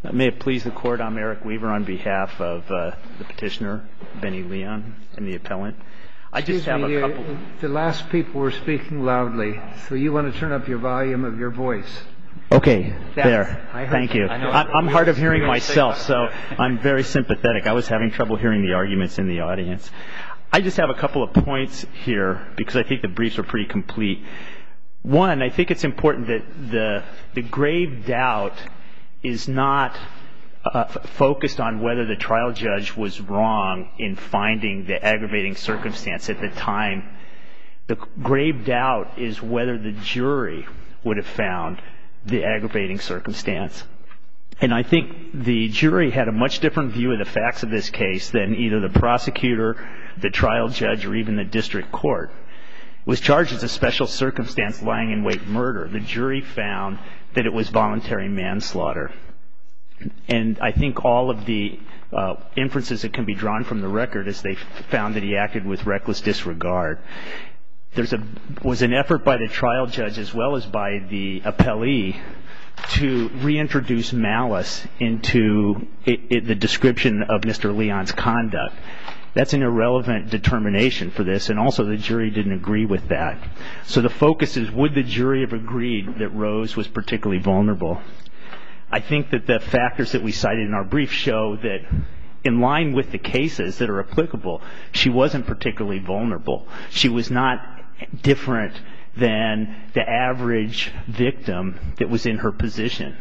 May it please the Court, I'm Eric Weaver on behalf of the petitioner, Benny Leon, and the appellant. I just have a couple... The last people were speaking loudly, so you want to turn up your volume of your voice. Okay, there. Thank you. I'm hard of hearing myself, so I'm very sympathetic. I was having trouble hearing the arguments in the audience. I just have a couple of points here, because I think the briefs are pretty complete. One, I think it's important that the grave doubt is not focused on whether the trial judge was wrong in finding the aggravating circumstance at the time. The grave doubt is whether the jury would have found the aggravating circumstance. And I think the jury had a much different view of the facts of this case than either the prosecutor, the trial judge, or even the district court. It was charged as a special circumstance lying in wait murder. The jury found that it was voluntary manslaughter. And I think all of the inferences that can be drawn from the record is they found that he acted with reckless disregard. There was an effort by the trial judge as well as by the appellee to reintroduce malice into the description of Mr. Leon's conduct. That's an irrelevant determination for this, and also the jury didn't agree with that. So the focus is, would the jury have agreed that Rose was particularly vulnerable? I think that the factors that we cited in our brief show that in line with the cases that are applicable, she wasn't particularly vulnerable. She was not different than the average victim that was in her position.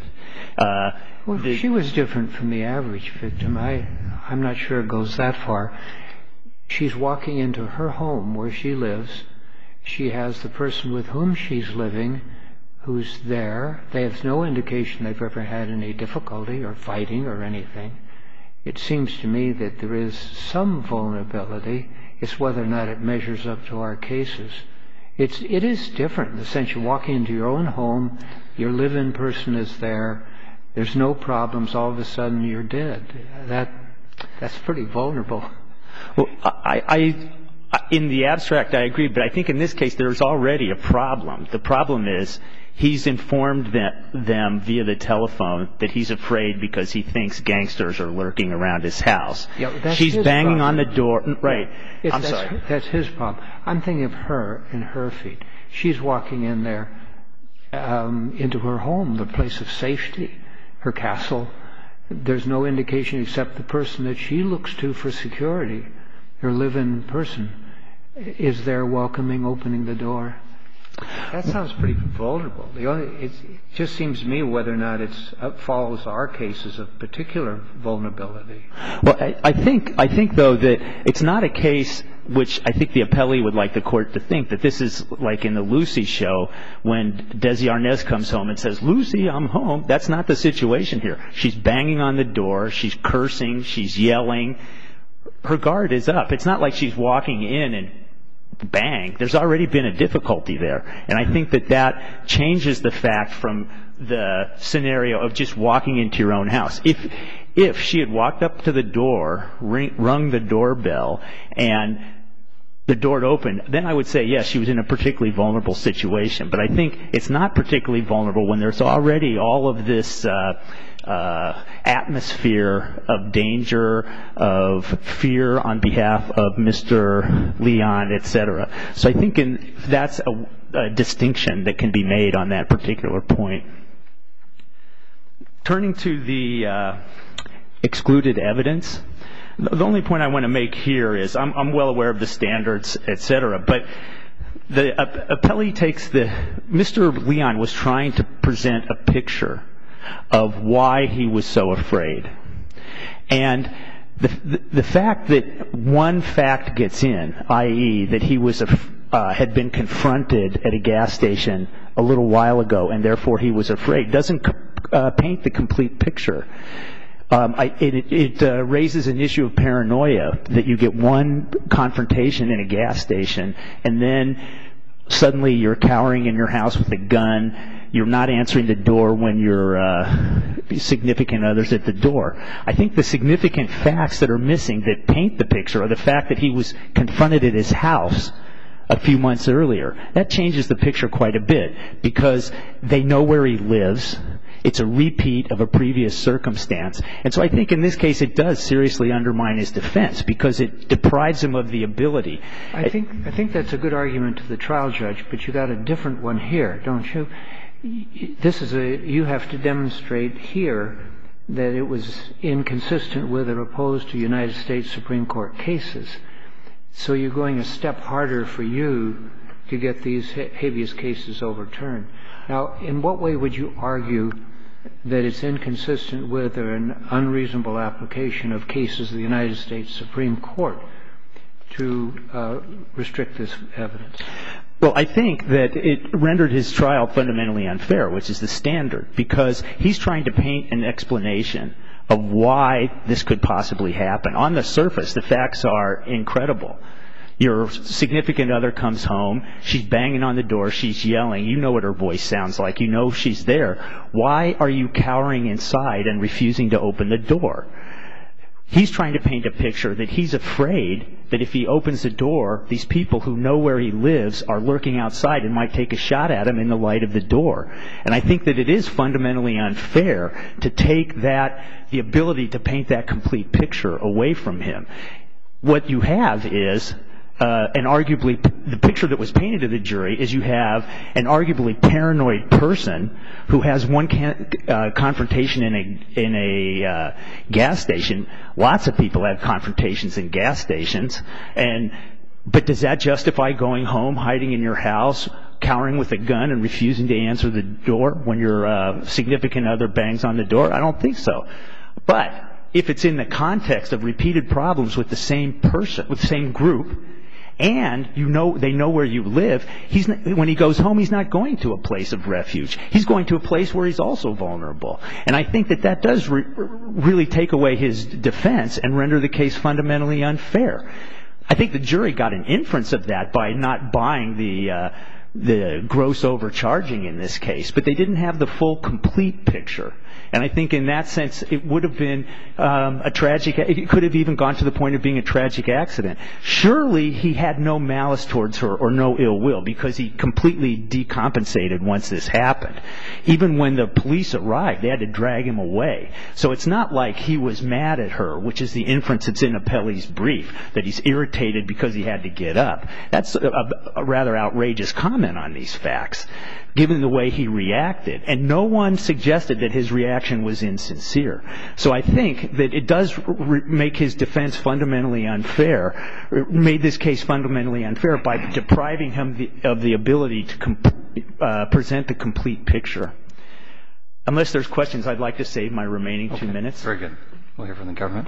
She was different from the average victim. I'm not sure it goes that far. She's walking into her home where she lives. She has the person with whom she's living who's there. There's no indication they've ever had any difficulty or fighting or anything. It seems to me that there is some vulnerability. It's whether or not it measures up to our cases. It is different in the sense you're walking into your own home, your live-in person is there, there's no problems, all of a sudden you're dead. That's pretty vulnerable. Well, in the abstract, I agree, but I think in this case there's already a problem. The problem is he's informed them via the telephone that he's afraid because he thinks gangsters are lurking around his house. Yeah, she's banging on the door. Right. I'm sorry. That's his problem. I'm thinking of her and her feet. She's walking in there into her home, the place of safety, her castle. There's no indication except the person that she looks to for security, her live-in person, is there welcoming, opening the door. That sounds pretty vulnerable. It just seems to me whether or not it follows our cases of particular vulnerability. Well, I think though that it's not a case which I think the appellee would like the court to think that this is like in the Lucy show when Desi Arnaz comes home and says, "Lucy, I'm home." That's not the situation here. She's banging on the door. She's cursing. She's yelling. Her guard is up. It's not like she's walking in and bang. There's already been a difficulty there. And I think that changes the fact from the scenario of just walking into your own house. If she had walked up to the door, rung the doorbell, and the door had opened, then I would say, yes, she was in a particularly vulnerable situation. But I think it's not particularly vulnerable when there's already all of this atmosphere of danger, of fear on behalf of Mr. Leon, etc. So I think that's a distinction that can be made on that particular point. Turning to the excluded evidence, the only point I want to make here is I'm well aware of the standards, etc. But the appellee Mr. Leon was trying to present a picture of why he was so afraid. And the fact that one fact gets in, i.e. that he had been confronted at a gas station a little while ago and therefore he was afraid, doesn't paint the complete picture. It raises an issue of paranoia that you get one confrontation in a gas station and then suddenly you're cowering in your house with a gun. You're not answering the door when your significant other's at the door. I think the significant facts that are missing that paint the picture are the fact that he was confronted at his house a few months earlier. That changes the picture quite a bit because they know where he lives. It's a repeat of a previous circumstance. And so I think in this case it does seriously undermine his defense because it deprives him of the ability. I think that's a good argument to the trial judge, but you got a different one here, don't you? You have to demonstrate here that it was inconsistent with or opposed to United States Supreme Court cases. So you're going a step harder for you to get these habeas cases overturned. Now, in what way would you argue that it's inconsistent with or an unreasonable application of cases of the United States Supreme Court to restrict this evidence? Well, I think that it rendered his trial fundamentally unfair, which is the standard, because he's trying to paint an explanation of why this could possibly happen. On the surface, the facts are incredible. Your significant other comes home. She's banging on the door. She's yelling. You know what her voice sounds like. You know she's there. Why are you cowering inside and refusing to open the door? He's trying to paint a picture that he's afraid that if he opens the door, these people who know where he lives are lurking outside and might take a shot at him in the light of the door. And I think that it is fundamentally unfair to take the ability to paint that complete picture away from him. What you have is the picture that was painted to the jury is you have an arguably paranoid person who has one confrontation in a gas station. Lots of people have confrontations in gas stations. But does that justify going home, hiding in your house, cowering with a gun and refusing to answer the door when your significant other bangs on the door? I don't think so. But if it's in the context of repeated problems with the same person, with the same group, and they know where you live, when he goes home, he's not going to a place of refuge. He's going to a place where he's also vulnerable. And I think that does really take away his defense and render the case fundamentally unfair. I think the jury got an inference of that by not buying the gross overcharging in this case, but they didn't have the full, complete picture. And I think in that sense, it would have been it could have even gone to the point of being a tragic accident. Surely he had no malice towards her or no ill will because he completely decompensated once this happened. Even when the police arrived, they had to drag him away. So it's not like he was mad at her, which is the inference that's in Apelli's brief, that he's irritated because he had to get up. That's a rather outrageous comment on these facts, given the way he reacted. And no one suggested that his reaction was insincere. So I think that it does make his defense fundamentally unfair, made this case fundamentally unfair by depriving him of the ability to present the complete picture. Unless there's questions, I'd like to save my remaining 2 minutes. Very good. We'll hear from the government.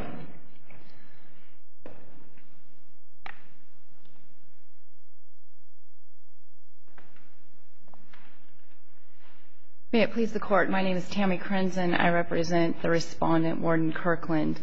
May it please the Court, my name is Tammy Crenson. I represent the respondent, Warden Kirkland.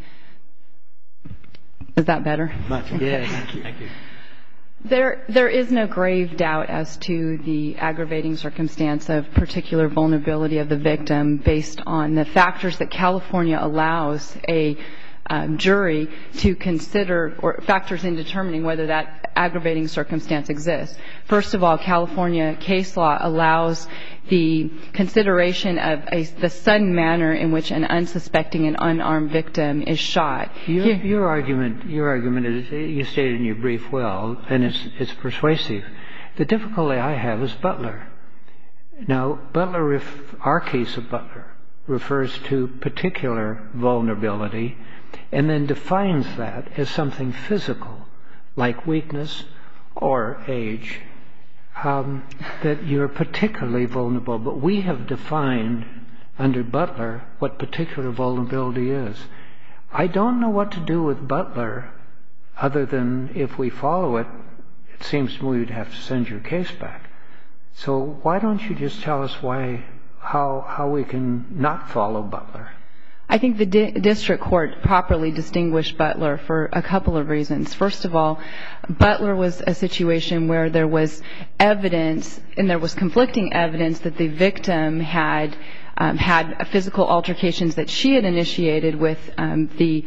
Is that better? Much. Yes. Thank you. There is no grave doubt as to the aggravating circumstance of particular vulnerability of the victim based on the factors that California allows a jury to consider, or factors in determining whether that aggravating circumstance exists. First of all, California case law allows the consideration of the sudden manner in which an unsuspecting and unarmed victim is shot. Your argument is, you stated in your brief well, and it's persuasive. The difficulty I have is Butler. Now, our case of Butler refers to particular vulnerability and then defines that as something physical, like weakness or age, that you're particularly vulnerable. But we have defined under Butler what particular vulnerability is. I don't know what to do with Butler other than if we follow it, it seems to me we'd have to send your case back. So why don't you just tell us how we can not follow Butler? I think the district court properly distinguished Butler for a couple of reasons. First of all, Butler was a situation where there was evidence, and there was conflicting evidence, that the victim had physical altercations that she had initiated with the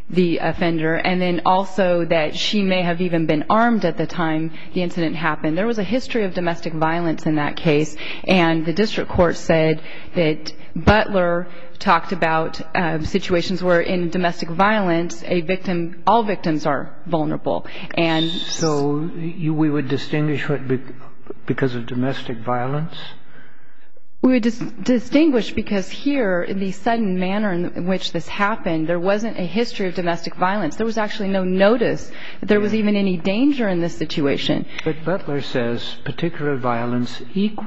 the offender, and then also that she may have even been armed at the time the incident happened. There was a history of domestic violence in that case, and the district court said that Butler talked about situations where in domestic violence all victims are vulnerable. And so we would distinguish what because of domestic violence? We would distinguish because here, in the sudden manner in which this happened, there wasn't a history of domestic violence. There was actually no notice that there was even any danger in this situation. But Butler says particularized violence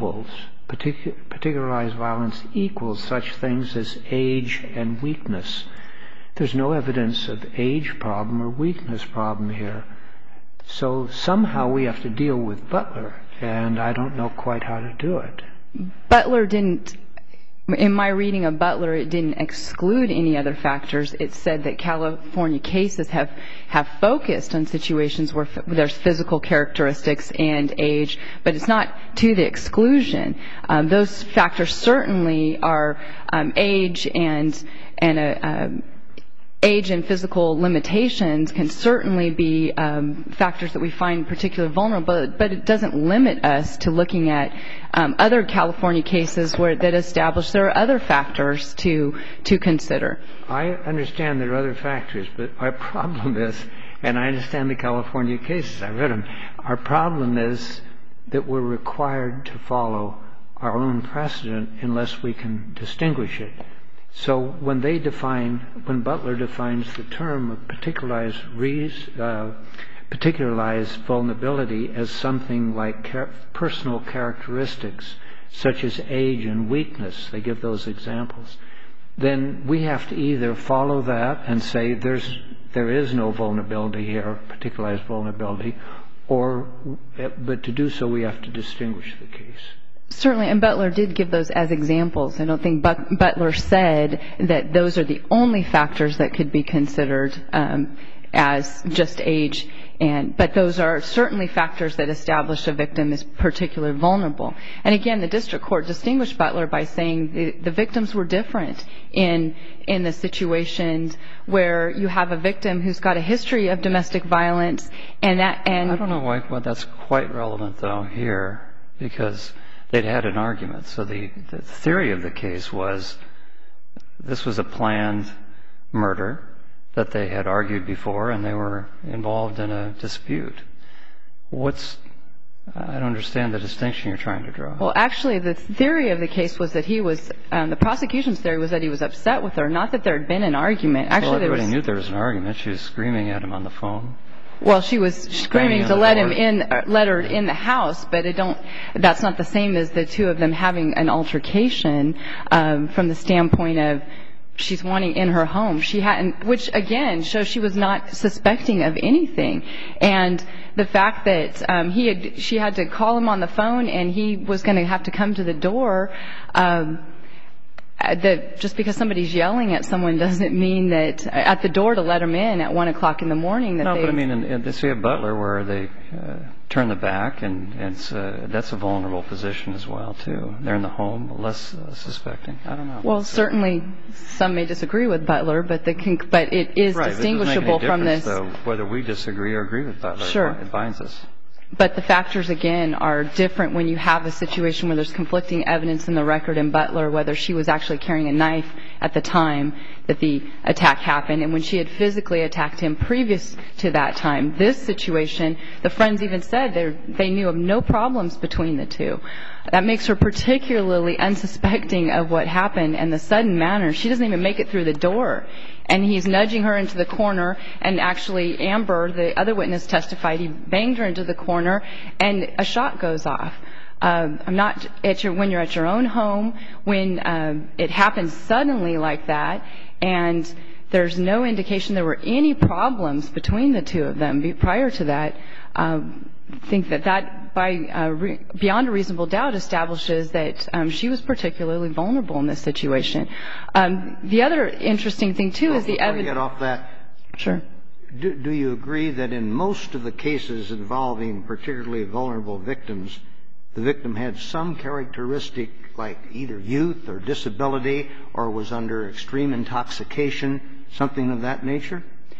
equals such things as age and weakness. There's no evidence of age problem or weakness problem here. So somehow we have to deal with Butler, and I don't know quite how to do it. Butler didn't, in my reading of Butler, it didn't exclude any other factors. It said that California cases have focused on situations where there's physical characteristics and age, but it's not to the exclusion. Those factors certainly are age and physical limitations can certainly be factors that we find particularly vulnerable, but it doesn't limit us to looking at other California cases that establish there are other factors to consider. I understand there are other factors, but our problem is, and I understand the California cases, I read them, our problem is that we're required to follow our own precedent unless we can distinguish it. So when Butler defines the term of particularized vulnerability as something like personal characteristics such as age and weakness, they give those examples, then we have to either follow that and say there is no vulnerability here, particularized vulnerability, but to do so we have to distinguish the case. Certainly, and Butler did give those as examples. I don't think Butler said that those are the only factors that could be considered as just age, but those are certainly factors that establish a victim is particularly vulnerable. And again, the district court distinguished Butler by saying the victims were different in the situations where you have a victim who's got a history of domestic violence, and I don't know why that's quite relevant though here, because they'd had an argument. So the theory of the case was this was a planned murder that they had argued before, and they were involved in a dispute. I don't understand the distinction you're trying to draw. Well, actually, the theory of the case was that the prosecution's theory was that he was upset with her, not that there had been an argument. Actually, everybody knew there was an argument. She was screaming at him on the phone. Well, she was screaming to let her in the house, but that's not the same as the two of them having an altercation from the standpoint of she's wanting in her home. She hadn't, which again shows she was not suspecting of anything. And the fact that she had to call him on the phone and he was going to have to come to the door, that just because somebody's yelling at someone doesn't mean that at the door to let them in at 1 o'clock in the morning. But I mean, in the case of Butler, where they turn the back, and that's a vulnerable position as well, too. They're in the home, less suspecting. I don't know. Well, certainly some may disagree with Butler, but it is distinguishable from this. Right, it doesn't make any difference, though, whether we disagree or agree with Butler. Sure. It binds us. But the factors, again, are different when you have a situation where there's conflicting evidence in the record in Butler, whether she was actually carrying a knife at the time that the attack happened, and when she had physically attacked him previous to that time. This situation, the friends even said they knew of no problems between the two. That makes her particularly unsuspecting of what happened and the sudden manner. She doesn't even make it through the door. And he's nudging her into the corner, and actually Amber, the other witness, testified he banged her into the corner and a shot goes off. When you're at your own home, when it happens suddenly like that, and there's no indication there were any problems between the two of them prior to that, I think that beyond a reasonable doubt establishes that she was particularly vulnerable in this situation. The other interesting thing, too, is the evidence. Before we get off that, sure. Do you agree that in most of the cases involving particularly vulnerable victims, the victim had some characteristic like either youth or disability or was under extreme intoxication, something of that nature?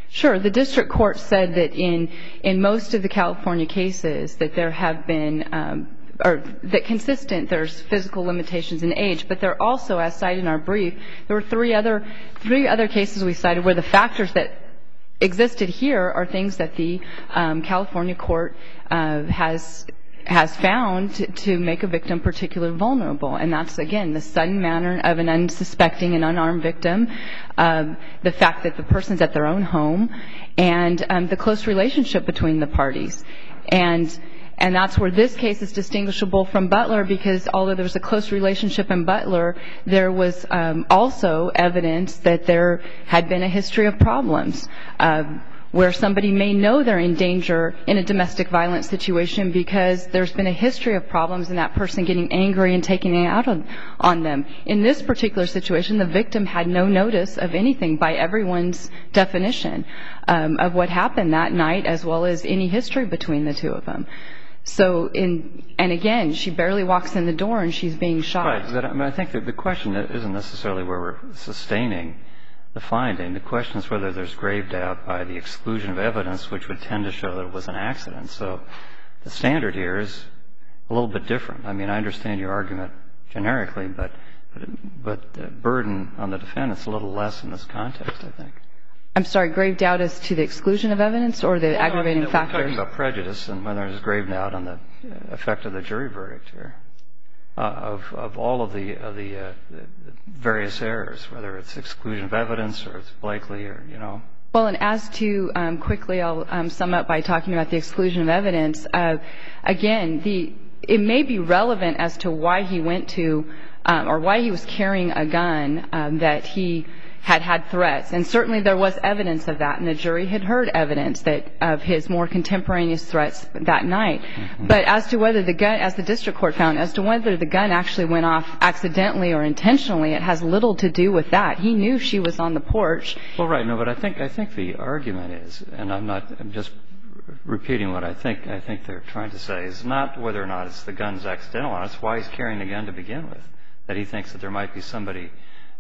Sure. The district court said that in most of the California cases that there have been or that consistent, there's physical limitations in age, but there also, as cited in our brief, there were three other cases we cited where the factors that existed here are things that the California court has found to make a victim particularly vulnerable. And that's, again, the sudden manner of an unsuspecting and unarmed victim, the fact that the person's at their own home, and the close relationship between the parties. And that's where this case is distinguishable from Butler, because although there was a close relationship in Butler, there was also evidence that there had been a history of problems, where somebody may know they're in danger in a domestic violence situation because there's been a history of problems and that person getting angry and taking it out on them. In this particular situation, the victim had no notice of anything by everyone's definition of what happened that night, as well as any history between the two of them. So, and again, she barely walks in the door and she's being shot. Right. But I think that the question isn't necessarily where we're sustaining the finding. The question is whether there's grave doubt by the exclusion of evidence, which would tend to show that it was an accident. So the standard here is a little bit different. I mean, I understand your argument generically, but the burden on the defendant's a little less in this context, I think. I'm sorry, grave doubt as to the exclusion of evidence or the aggravating factors? We're talking about prejudice and whether there's grave doubt on the effect of the jury verdict here, of all of the various errors, whether it's exclusion of evidence or it's Blakely or, you know. Well, and as to, quickly I'll sum up by talking about the exclusion of evidence. Again, it may be relevant as to why he went to, or why he was carrying a gun, that he had threats. And certainly there was evidence of that, and the jury had heard evidence of his more contemporaneous threats that night. Mm-hmm. But as to whether the gun, as the district court found, as to whether the gun actually went off accidentally or intentionally, it has little to do with that. He knew she was on the porch. Well, right. No, but I think the argument is, and I'm just repeating what I think they're trying to say, is not whether or not it's the gun's accidental. It's why he's carrying the gun to begin with, that he thinks that there might be somebody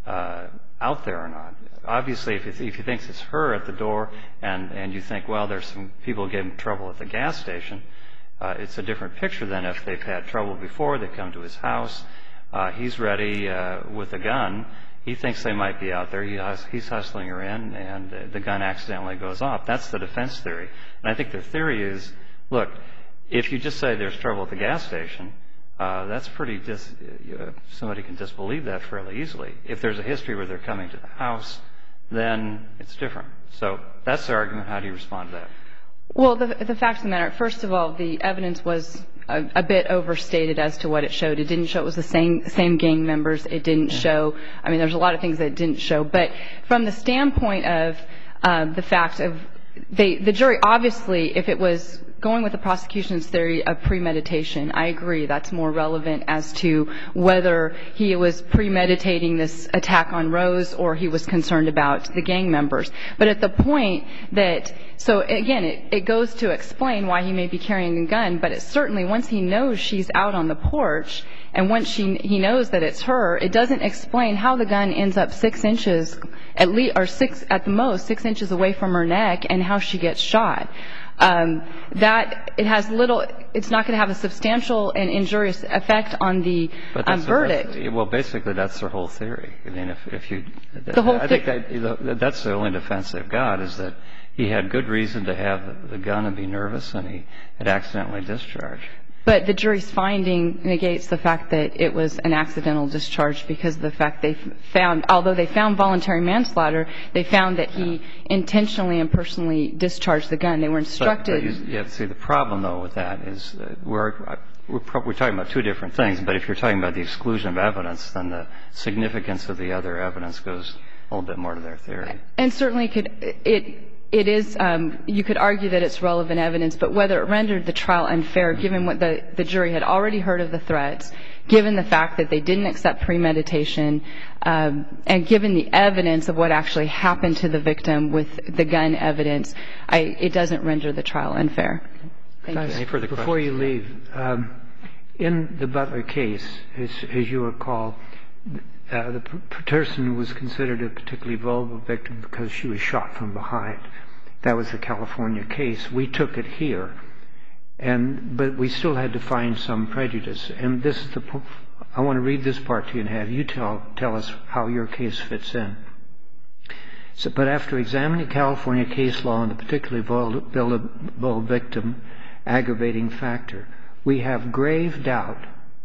out there or not. Obviously, if he thinks it's her at the door and you think, well, there's some people getting in trouble at the gas station, it's a different picture than if they've had trouble before, they come to his house, he's ready with a gun, he thinks they might be out there, he's hustling her in, and the gun accidentally goes off. That's the defense theory. And I think the theory is, look, if you just say there's trouble at the gas station, that's pretty somebody can disbelieve that fairly easily. If there's a history where they're coming to the house, then it's different. So that's the argument. How do you respond to that? Well, the fact of the matter, first of all, the evidence was a bit overstated as to what it showed. It didn't show it was the same gang members. It didn't show, I mean, there's a lot of things that it didn't show. But from the standpoint of the fact of the jury, obviously, if it was going with the prosecution's theory of premeditation, I agree that's more relevant as to whether he was premeditating this attack on Rose or he was concerned about the gang members. But at the point that, so again, it goes to explain why he may be carrying a gun, but it certainly, once he knows she's out on the porch and once he knows that it's her, it doesn't explain how the gun ends up 6 inches, at the most 6 inches away from her neck, and how she gets shot. That it has little, it's not going to have a substantial and injurious effect on the verdict. Well, basically, that's their whole theory. I mean, if you, I think that's the only defense they've got, is that he had good reason to have the gun and be nervous, and he had accidentally discharged. But the jury's finding negates the fact that it was an accidental discharge because of the fact they found, although they found voluntary manslaughter, they found that he intentionally and personally discharged the gun. They were instructed. But see, the problem, though, with that is we're talking about two different things. But if you're talking about the exclusion of evidence, then the significance of the other evidence goes a little bit more to their theory. And certainly it is, you could argue that it's relevant evidence, but whether it rendered the trial unfair, given what the jury had already heard of the threats, given the fact that they didn't accept premeditation, and given the evidence of what actually happened to the victim with the gun evidence, it doesn't render the trial unfair. Thank you. Any further questions? Before you leave, in the Butler case, as you recall, the person was considered a particularly vulnerable victim because she was shot from behind. That was the California case. We took it here, but we still had to find some prejudice. And this is I want to read this part to you and have you tell us how your case fits in. But after examining California case law on the particularly vulnerable victim aggravating factor, we have grave doubt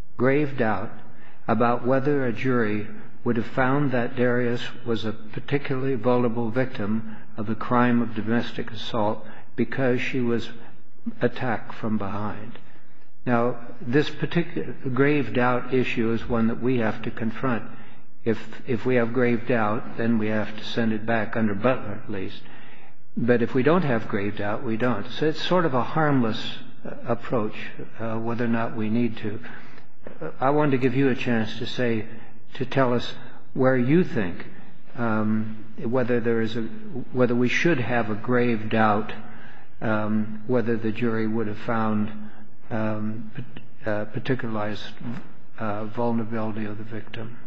about whether a jury would have found that Darius was a particularly vulnerable victim of the crime of domestic assault because she was attacked from behind. Now, this particular grave doubt issue is one that we have to confront. If we have grave doubt, then we have to send it back under Butler, at least. But if we don't have grave doubt, we don't. So it's sort of a harmless approach, whether or not we need to. I wanted to give you a chance to tell us where you think whether we should have a grave doubt, whether the jury would have found particularized vulnerability of the victim.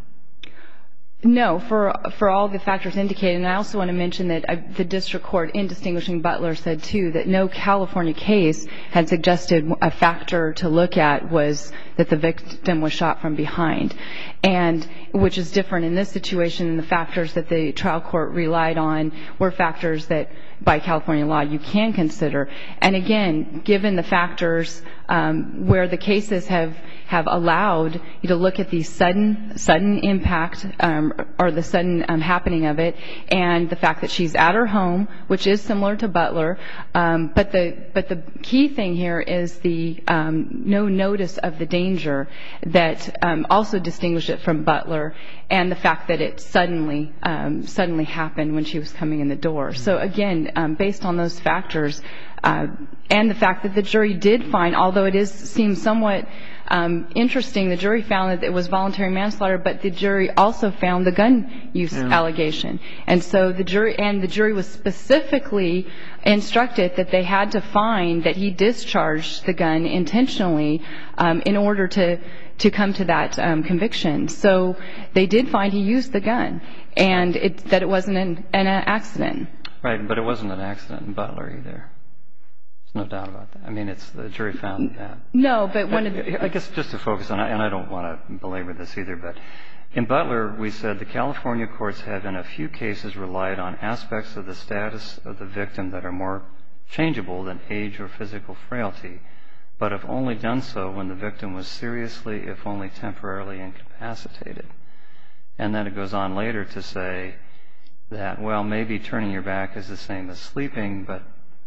No, for all the factors indicated. And I also want to mention that the district court, in distinguishing Butler, said, too, that no California case had suggested a factor to look at was that the victim was shot from behind, and which is different in this situation. And the factors that the trial court relied on were factors that, by California law, you can consider. And again, given the factors where the cases have allowed you to look at the sudden impact or the sudden happening of it, and the fact that she's at her home, which is similar to Butler, but the key thing here is the no notice of the danger that also distinguished it from Butler, and the fact that it suddenly happened when she was coming in the door. So again, based on those factors, and the fact that the jury did find, although it seems somewhat interesting, the jury found that it was voluntary manslaughter, but the jury also found the gun use allegation. And so the jury was specifically instructed that they had to find that he discharged the gun intentionally in order to come to that conviction. So they did find he used the gun, and that it wasn't an accident. Right, but it wasn't an accident in Butler either. There's no doubt about that. I mean, the jury found that. No, but I guess just to focus on, and I don't want to belabor this either, but in Butler we said the California courts have in a few cases relied on aspects of the status of the victim that are more changeable than age or physical frailty, but have only done so when the victim was seriously, if only temporarily, incapacitated. And then it goes on later to say that, well, maybe turning your back is the same as sleeping, but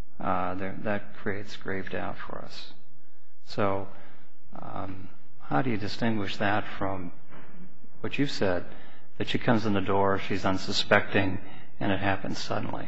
that creates grave doubt for us. So how do you distinguish that from what you've said, that she comes in the door, she's unsuspecting, and it happens suddenly?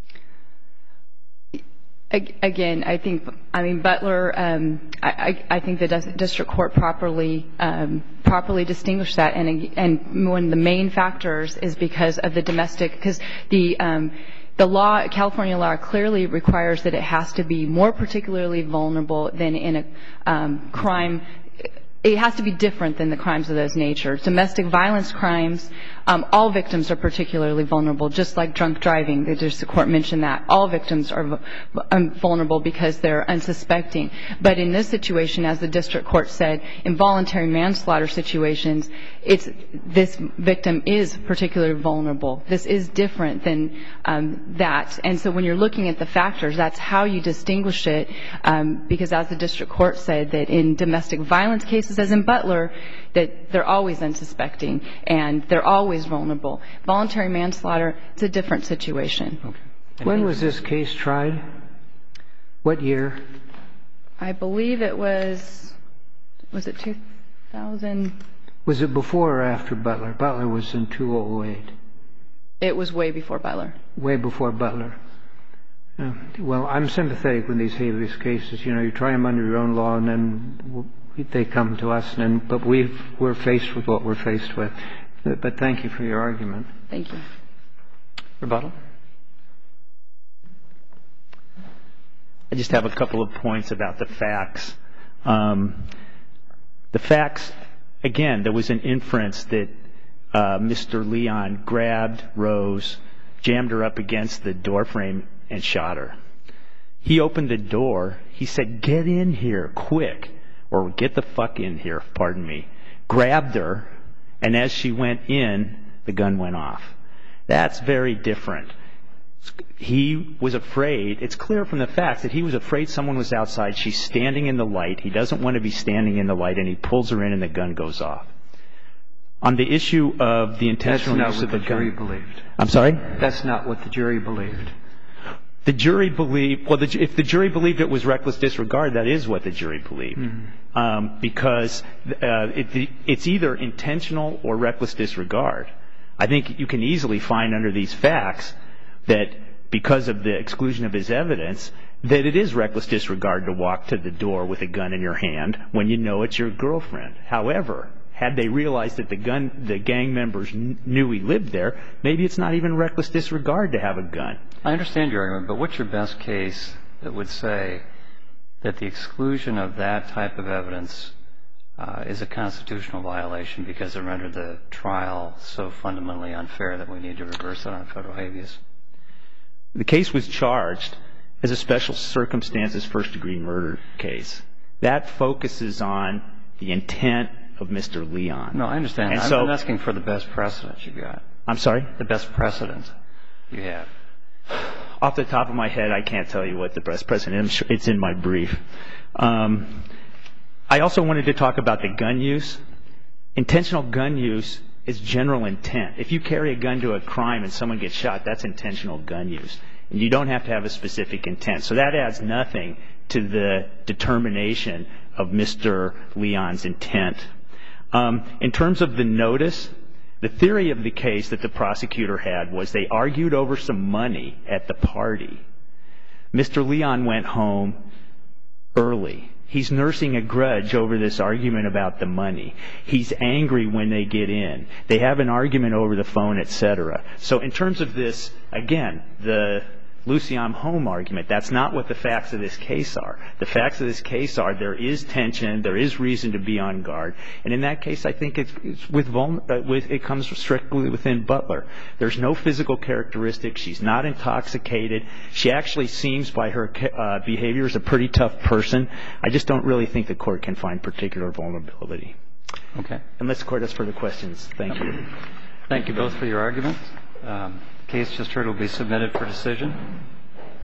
Again, Butler, I think the district court properly distinguished that, and one of the main factors is because of the domestic, because the law, California law, clearly requires that it has to be more particularly vulnerable than in a crime. It has to be different than the crimes of those natures. Domestic violence crimes, all victims are particularly vulnerable, just like drunk driving. The district court mentioned that. All victims are vulnerable because they're unsuspecting. But in this situation, as the district court said, involuntary manslaughter situations, this victim is particularly vulnerable. This is different than that. And so when you're looking at the factors, that's how you distinguish it, because as the district court said, that in domestic violence cases, as in Butler, that they're always unsuspecting and they're always vulnerable. Voluntary manslaughter, it's a different situation. Okay. When was this case tried? What year? I believe it was it 2000? Was it before or after Butler? Butler was in 2008. It was way before Butler. Way before Butler. Well, I'm sympathetic with these habeas cases. You know, you try them under your own law, and then they come to us, but we're faced with what we're faced with. But thank you for your argument. Thank you. Rebuttal? I just have a couple of points about the facts. The facts, again, there was an inference that Mr. Leon grabbed Rose, jammed her up against the doorframe, and shot her. He opened the door. He said, "Get in here, quick," or "Get the fuck in here," pardon me. Grabbed her, and as she went in, the gun went off. That's very different. He was afraid. It's clear from the facts that he was afraid someone was outside. She's standing in the light. He doesn't want to be standing in the light, and he pulls her in, and the gun goes off. On the issue of the intentional use of the gun. That's not what the jury believed. I'm sorry? That's not what the jury believed. The jury believed, well, if the jury believed it was reckless disregard, that is what the jury believed. Because it's either intentional or reckless disregard. I think you can easily find under these facts that because of the exclusion of his evidence, that it is reckless disregard to walk to the door with a gun in your hand when you know it's your girlfriend. However, had they realized that the gang members knew he lived there, maybe it's not even reckless disregard to have a gun. I understand your argument, but what's your best case that would say that the exclusion of that type of evidence is a constitutional violation because it rendered the trial so fundamentally unfair that we need to reverse it on federal habeas? The case was charged as a special circumstances first-degree murder case. That focuses on the intent of Mr. Leon. No, I understand. I'm asking for the best precedent you got. I'm sorry? The best precedent you have. Off the top of my head, I can't tell you what the best precedent is. It's in my brief. I also wanted to talk about the gun use. Intentional gun use is general intent. If you carry a gun to a crime and someone gets shot, that's intentional gun use. And you don't have to have a specific intent. So that adds nothing to the determination of Mr. Leon's intent. In terms of the notice, the theory of the case that the prosecutor had was they argued over some money at the party. Mr. Leon went home early. He's nursing a grudge over this argument about the money. He's angry when they get in. They have an argument over the phone, etc. So in terms of this, again, the Lucy, I'm home argument, that's not what the facts of this case are. The facts of this case are there is tension, there is reason to be on guard. And in that case, I think it comes strictly within Butler. There's no physical characteristics. She's not intoxicated. She actually seems by her behavior as a pretty tough person. I just don't really think the court can find particular vulnerability. Okay. Unless the court has further questions. Thank you. Thank you both for your arguments. The case just heard will be submitted for decision.